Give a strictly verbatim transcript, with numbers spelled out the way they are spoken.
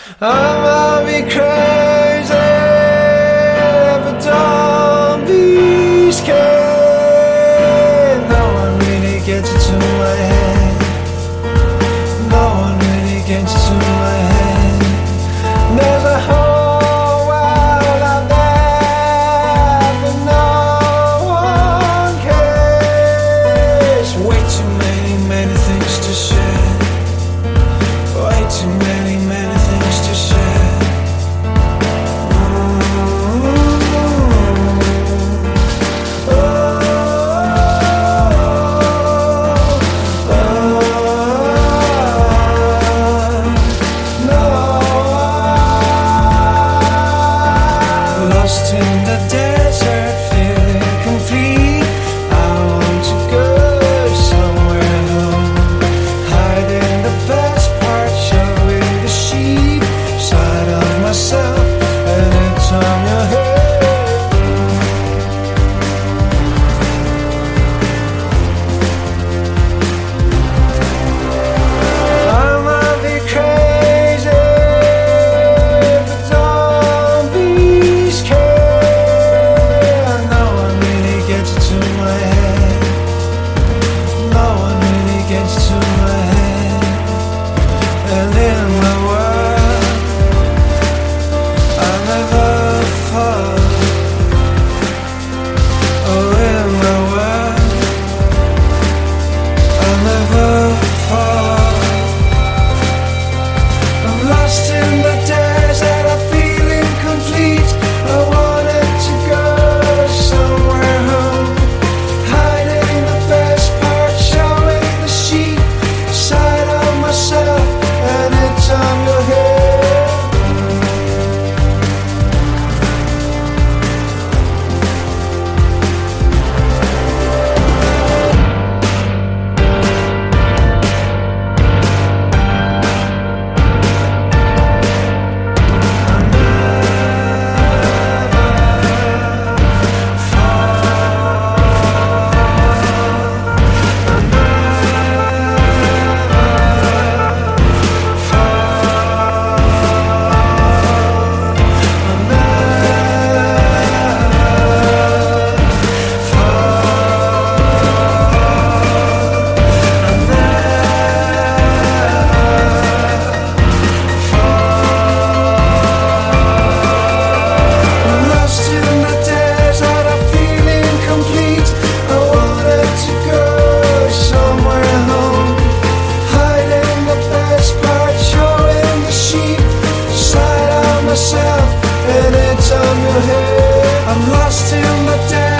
I might be crazy, but don't be scared. No one really gets into my head. No one really gets into my head. There's a whole world out there, but no one cares. Way too many, many things to share. Way too many, many things to share. Lost in the desert, feeling complete. I want to go somewhere home, hide in the best part, showing the sheep side of myself, and it's on your head. I might be crazy, but don't be scared. No one really gets into my head. No one really gets to my head. And in my world, I never fall. Oh, in my world, I never fall. I'm lost in the desert, I feel incomplete. I wanted to go somewhere home, hiding the best part, showing the sheep side of myself, and it's on your head. I'm lost in the desert, I feel incomplete. I wanted to go somewhere home, hiding the best part, showing the sheep side of myself, and it's on your head. I'm lost in the desert.